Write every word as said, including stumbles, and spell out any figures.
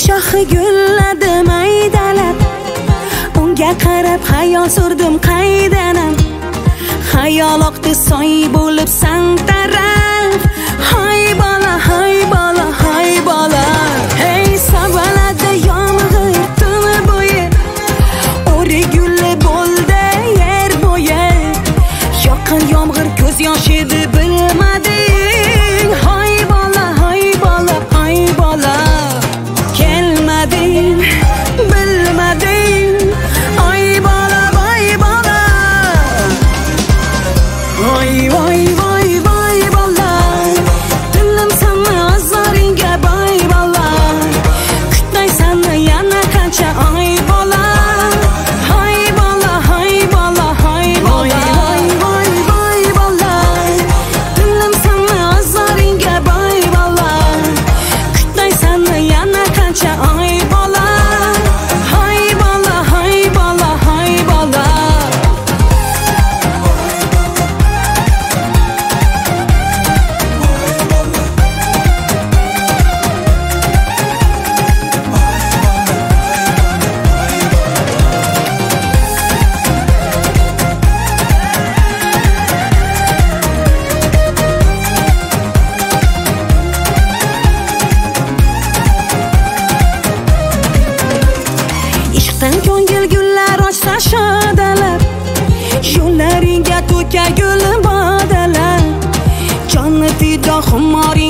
shoxi gulladi maydalab, unga qarab xayol surdim qaydanam. Xayol oqdi soy bo'lib san taraf. Hay bola, hay bola, hay bola. Hey savalada yomg'ir tuni bo'yi, o'ri gulli bo'ldi yer bo'yi. Yoqqan yomg'ir ko'z yoshidi bilmading. Hay bola, hay bola, hay bola. Kelmading, bilmading. Ay bola, voy bola. Voy voy voy voy bola. Dilim sanni azoringga boy bola. Kutmaysanmi yana qancha ay bola. Hay bola, hay bola, hay bola. Voy voy voy bola. Dilim sanni azoringga boy bola. Kutmaysanmi yana qancha ay bola. Hay bola, hay bola, hay bola. Ishqdan ko'ngil gullar ochsa shodalab, yo'llaringga to'ka gul bodalar. Jonni fido xumoring